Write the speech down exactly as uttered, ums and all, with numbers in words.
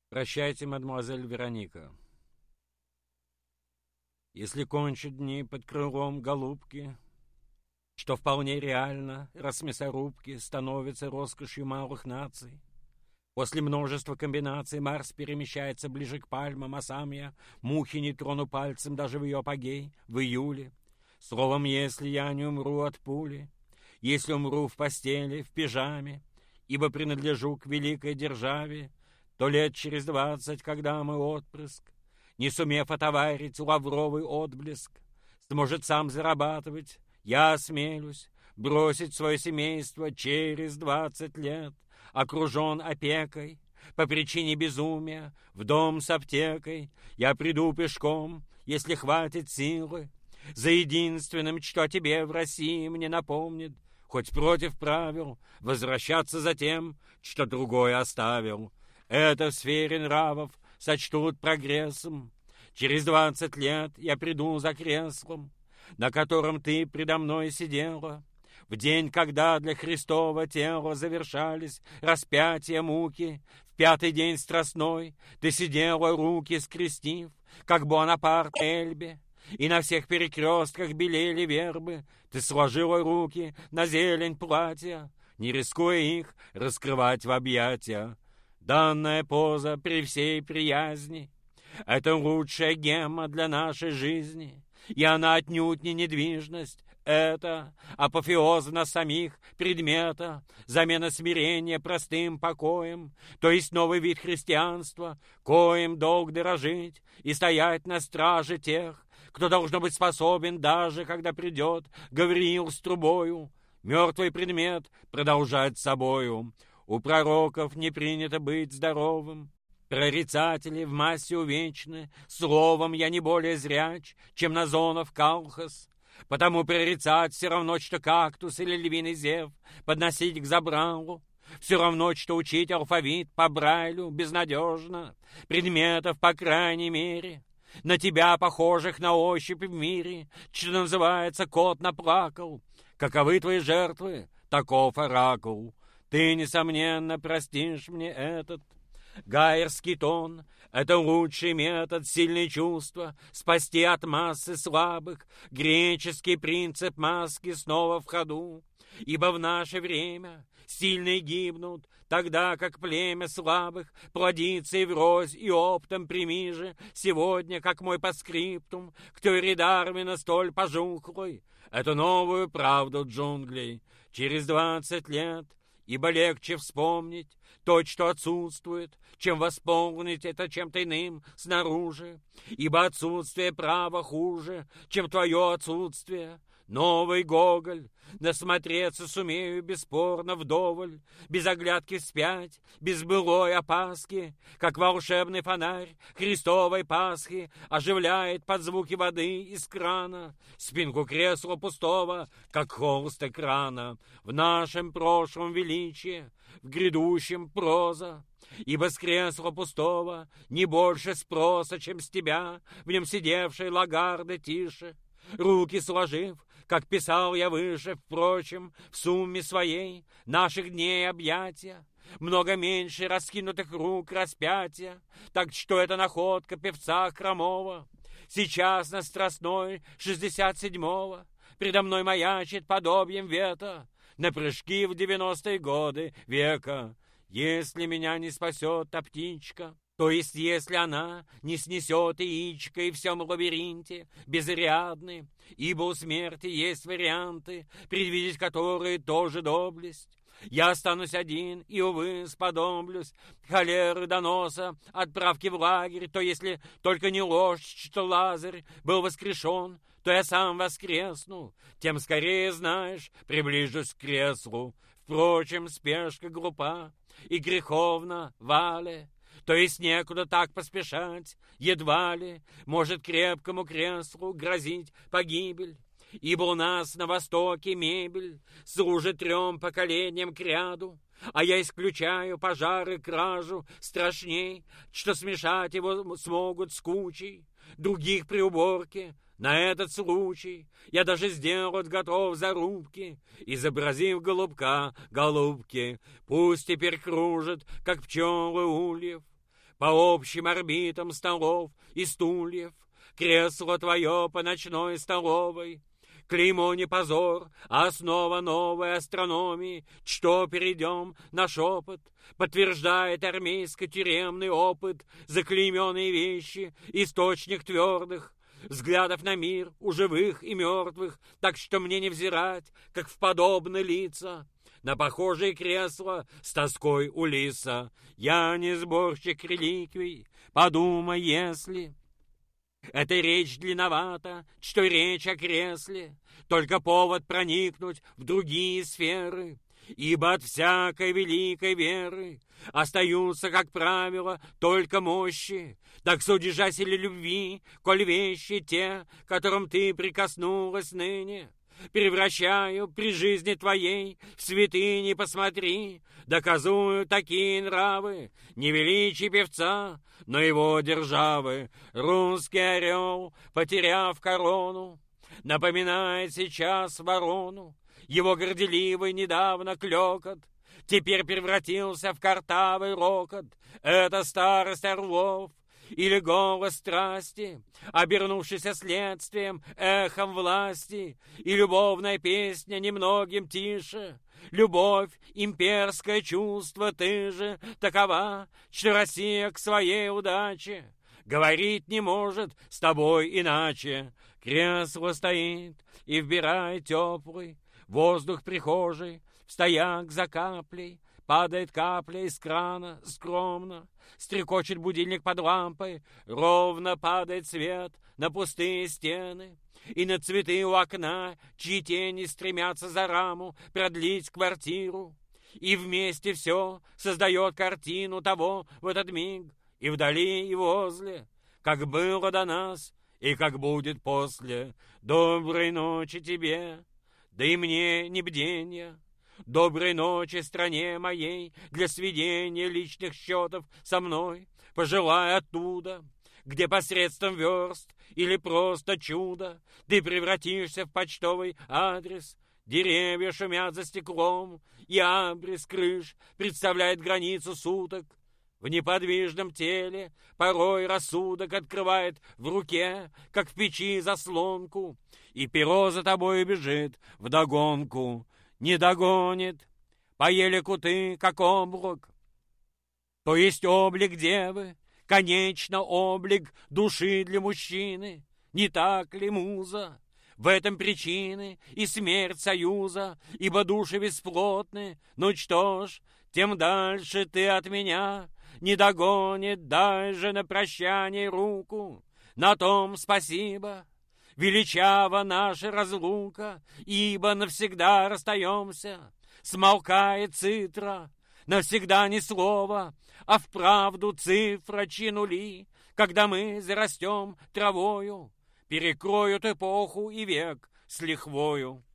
Прощайте, мадемуазель Вероника. Если кончат дни под крылом голубки, что вполне реально, раз мясорубки становятся роскошью малых наций, после множества комбинаций Марс перемещается ближе к пальмам, а сам я мухи не трону пальцем даже в ее апогей, в июле. Словом, если я не умру от пули, если умру в постели, в пижаме, ибо принадлежу к великой державе, то лет через двадцать, когда мой отпрыск, не сумев отоварить лавровый отблеск, сможет сам зарабатывать, я осмелюсь бросить свое семейство через двадцать лет, окружен опекой, по причине безумия, в дом с аптекой. Я приду пешком, если хватит силы, за единственным, что тебе в России мне напомнит, хоть против правил, возвращаться за тем, что другой оставил. Это в сфере нравов сочтут прогрессом. Через двадцать лет я приду за креслом, на котором ты предо мной сидела, в день, когда для Христова тела завершались распятия муки. В пятый день страстной ты сидела, руки скрестив, как Буанапарт на Эльбе, и на всех перекрестках белели вербы. Ты сложила руки на зелень платья, не рискуя их раскрывать в объятия. Данная поза при всей приязни — это лучшая гемма для нашей жизни, и она отнюдь не недвижность. Это апофеоз на самих предмета, замена смирения простым покоем, то есть новый вид христианства, коим долг дорожить и стоять на страже тех, кто должно быть способен, даже когда придет Гавриил с трубою, мертвый предмет продолжать собою. У пророков не принято быть здоровым, прорицатели в массе увечны, словом я не более зряч, чем Назонов Калхас. Потому прорицать все равно, что кактус или львиный зев подносить к забралу. Все равно, что учить алфавит по Брайлю безнадежно, предметов, по крайней мере, на тебя, похожих на ощупь в мире, что называется, кот наплакал. Каковы твои жертвы? Таков оракул. Ты, несомненно, простишь мне этот гайерский тон. Это лучший метод, сильные чувства спасти от массы слабых. Греческий принцип маски снова в ходу. Ибо в наше время сильные гибнут, тогда как племя слабых плодится и врозь, и оптом прими же сегодня, как мой постскриптум, к теории Дарвина столь пожухлой, эту новую правду джунглей. Через двадцать лет, ибо легче вспомнить то, что отсутствует, чем восполнить это чем-то иным снаружи, ибо отсутствие права хуже, чем твое отсутствие. Новый Гоголь, насмотреться сумею бесспорно вдоволь, без оглядки вспять, без былой опаски, как волшебный фонарь Христовой Пасхи оживляет под звуки воды из крана спинку кресла пустого, как холст экрана. В нашем прошлом величие, в грядущем проза, ибо с кресла пустого не больше спроса, чем с тебя, в нем сидевшей Лагарды тише. Руки сложив, как писал я выше, впрочем, в сумме своей наших дней объятия, много меньше раскинутых рук распятия, так что это находка певца хромого. Сейчас на Страстной шестьдесят седьмого предо мной маячит подобием вета на прыжки в девяностые годы века. Если меня не спасет та птичка, то есть если она не снесет яичко и в всем лабиринте безрядны, ибо у смерти есть варианты, предвидеть которые тоже доблесть. Я останусь один и, увы, сподоблюсь холеры, доноса, отправки в лагерь, то если только не ложь, что Лазарь был воскрешен, то я сам воскресну, тем скорее, знаешь, приближусь к креслу. Впрочем, спешка глупа и греховна, Вале, то есть некуда так поспешать, едва ли может крепкому креслу грозить погибель. Ибо у нас на Востоке мебель служит трем поколениям кряду, а я исключаю пожары, кражу страшней, что смешать его смогут с кучей других при уборке. На этот случай я даже сделать готов зарубки, изобразив голубка, голубки, пусть теперь кружат, как пчелы ульев, по общим орбитам столов и стульев, кресло твое по ночной столовой. Клеймо не позор, а основа новой астрономии, что перейдем на шепот, подтверждает армейско-тюремный опыт, заклейменные вещи, источник твердых взглядов на мир у живых и мертвых, так что мне не взирать, как в подобные лица, на похожие кресла с тоской у лиса. Я не сборщик реликвий, подумай, если эта речь длинновата, что речь о кресле, только повод проникнуть в другие сферы, ибо от всякой великой веры остаются, как правило, только мощи. Так судишь о силе любви, коль вещи те, которым ты прикоснулась ныне, превращаю при жизни твоей в святыни, посмотри, доказую такие нравы, не величие певца, но его державы. Русский орел, потеряв корону, напоминает сейчас ворону. Его горделивый недавно клёкот теперь превратился в картавый рокот. Это старость орлов или голос страсти, обернувшийся следствием, эхом власти, и любовная песня немногим тише. Любовь, имперское чувство, ты же такова, что Россия к своей удаче говорить не может с тобой иначе. Кресло стоит и вбирает теплый воздух прихожей, в стояк за каплей падает капля из крана скромно, стрекочет будильник под лампой, ровно падает свет на пустые стены и на цветы у окна, чьи тени стремятся за раму продлить квартиру. И вместе все создает картину того в этот миг, и вдали, и возле, как было до нас, и как будет после. Доброй ночи тебе, да и мне не бденья. Доброй ночи стране моей, для сведения личных счетов со мной. Пожелай оттуда, где посредством верст или просто чудо ты превратишься в почтовый адрес. Деревья шумят за стеклом, и абрис крыш представляет границу суток. В неподвижном теле порой рассудок открывает в руке, как в печи, заслонку, и перо за тобой бежит вдогонку. Не догонит по елику ты, как облак, то есть облик девы, конечно, облик души для мужчины. Не так ли, муза? В этом причины и смерть союза, ибо души бесплотны. Ну что ж, тем дальше ты от меня не догонит, дай же на прощание руку. На том спасибо. Величава наша разлука, ибо навсегда расстаемся. Смолкает цитра, навсегда ни слова, а вправду цифра чи нули, когда мы зарастем травою, перекроют эпоху и век с лихвою.